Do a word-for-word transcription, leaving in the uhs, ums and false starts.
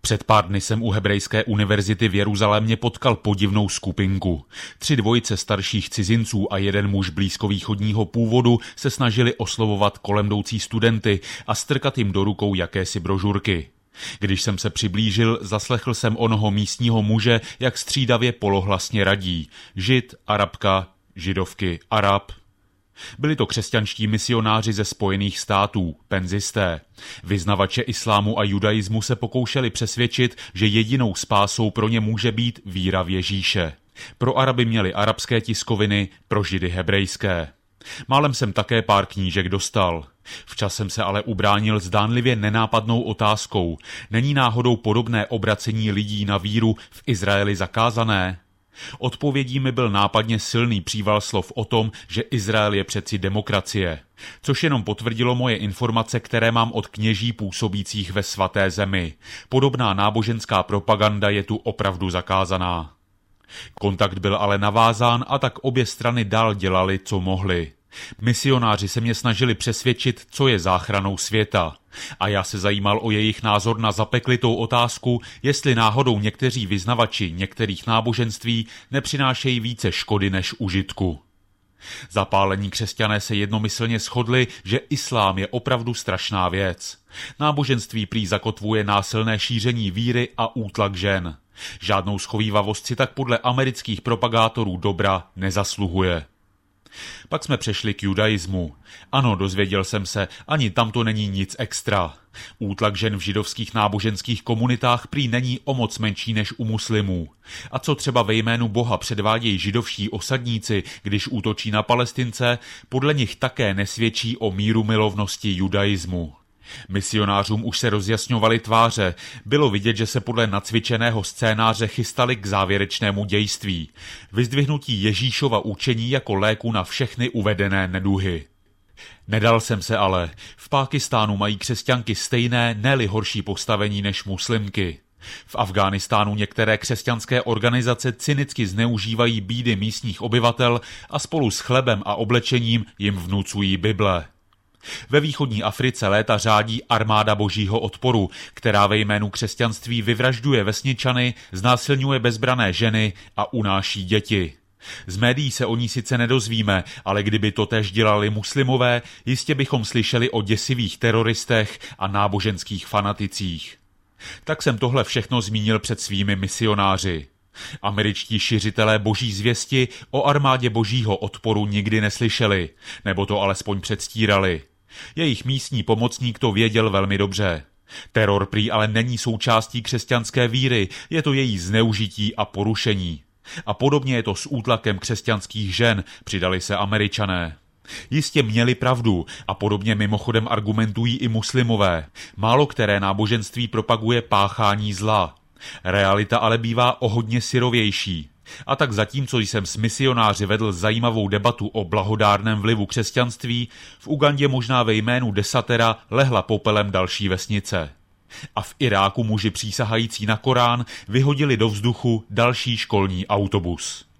Před pár dny jsem u Hebrejské univerzity v Jeruzalémě potkal podivnou skupinku. Tři dvojice starších cizinců a jeden muž blízkovýchodního původu se snažili oslovovat kolem jdoucí studenty a strkat jim do rukou jakési brožurky. Když jsem se přiblížil, zaslechl jsem onoho místního muže, jak střídavě polohlasně radí. Žid, Arabka, Židovky, Arab. Byli to křesťanští misionáři ze Spojených států, penzisté. Vyznavače islámu a judaismu se pokoušeli přesvědčit, že jedinou spásou pro ně může být víra v Ježíše. Pro Araby měli arabské tiskoviny, pro Židy hebrejské. Málem jsem také pár knížek dostal. Včas jsem se ale ubránil zdánlivě nenápadnou otázkou. Není náhodou podobné obracení lidí na víru v Izraeli zakázané? Odpovědí mi byl nápadně silný příval slov o tom, že Izrael je přeci demokracie, což jenom potvrdilo moje informace, které mám od kněží působících ve svaté zemi. Podobná náboženská propaganda je tu opravdu zakázaná. Kontakt byl ale navázán a tak obě strany dál dělali, co mohli. Misionáři se mě snažili přesvědčit, co je záchranou světa. A já se zajímal o jejich názor na zapeklitou otázku, jestli náhodou někteří vyznavači některých náboženství nepřinášejí více škody než užitku. Zapálení křesťané se jednomyslně shodli, že islám je opravdu strašná věc. Náboženství prý zakotvuje násilné šíření víry a útlak žen. Žádnou schovívavost si tak podle amerických propagátorů dobra nezasluhuje. Pak jsme přešli k judaismu. Ano, dozvěděl jsem se, ani tam to není nic extra. Útlak žen v židovských náboženských komunitách prý není o moc menší než u muslimů. A co třeba ve jménu Boha předvádějí židovští osadníci, když útočí na Palestince, podle nich také nesvědčí o míru milovnosti judaismu. Misionářům už se rozjasňovaly tváře. Bylo vidět, že se podle nacvičeného scénáře chystali k závěrečnému dějství. Vyzdvihnutí Ježíšova učení jako léku na všechny uvedené neduhy. Nedal jsem se ale. V Pákistánu mají křesťanky stejné, ne-li horší postavení než muslimky. V Afghánistánu některé křesťanské organizace cynicky zneužívají bídy místních obyvatel a spolu s chlebem a oblečením jim vnucují Bible. Ve východní Africe léta řádí armáda božího odporu, která ve jménu křesťanství vyvražďuje vesničany, znásilňuje bezbrané ženy a unáší děti. Z médií se o ní sice nedozvíme, ale kdyby to též dělali muslimové, jistě bychom slyšeli o děsivých teroristech a náboženských fanaticích. Tak jsem tohle všechno zmínil před svými misionáři. Američtí šiřitelé boží zvěsti o armádě božího odporu nikdy neslyšeli, nebo to alespoň předstírali. Jejich místní pomocník to věděl velmi dobře. Teror prý ale není součástí křesťanské víry, je to její zneužití a porušení. A podobně je to s útlakem křesťanských žen, přidali se Američané. Jistě měli pravdu a podobně mimochodem argumentují i muslimové. Málo které náboženství propaguje páchání zla. Realita ale bývá o hodně syrovější. A tak zatímco jsem s misionáři vedl zajímavou debatu o blahodárném vlivu křesťanství, v Ugandě možná ve jménu desatera lehla popelem další vesnice. A v Iráku muži přísahající na Korán vyhodili do vzduchu další školní autobus.